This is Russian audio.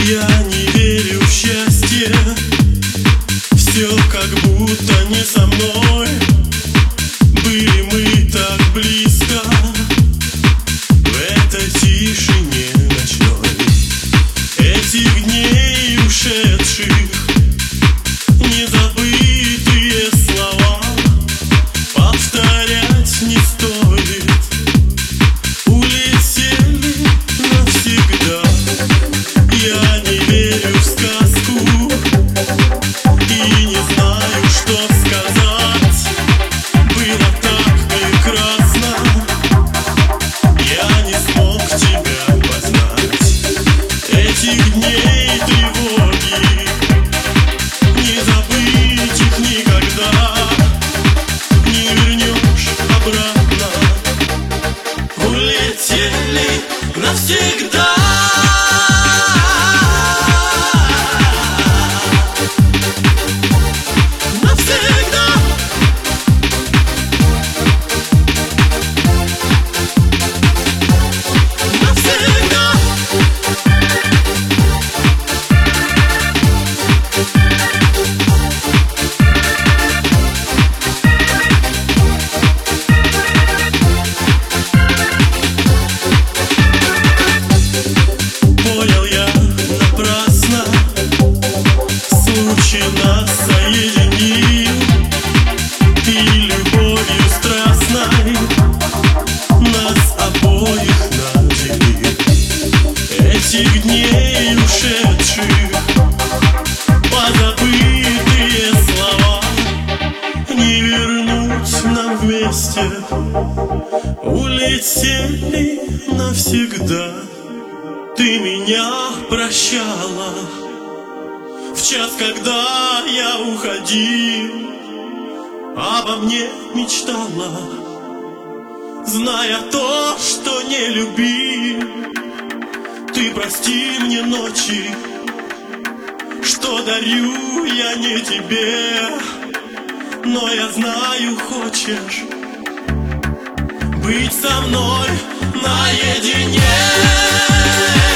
Я не верю в счастье, все как будто не со мной. Были мы так близко в этой тишине ночной. Этих дней ушедших незабытые слова повторять не стоит. Улетели навсегда. Я не верю в сказку и не знаю, что сказать. Было так прекрасно, я не смог тебя познать. Этих дней тревоги не забыть их никогда. Не вернешь обратно. Улетели навсегда. Нас соединил и любовью страстной нас обоих наделил. Этих дней ушедших позабытые слова не вернуть нам вместе. Улетели навсегда. Ты меня прощала в час, когда я уходил, обо мне мечтала, зная то, что не любил. Ты прости мне ночи, что дарю я не тебе, но я знаю, хочешь быть со мной наедине.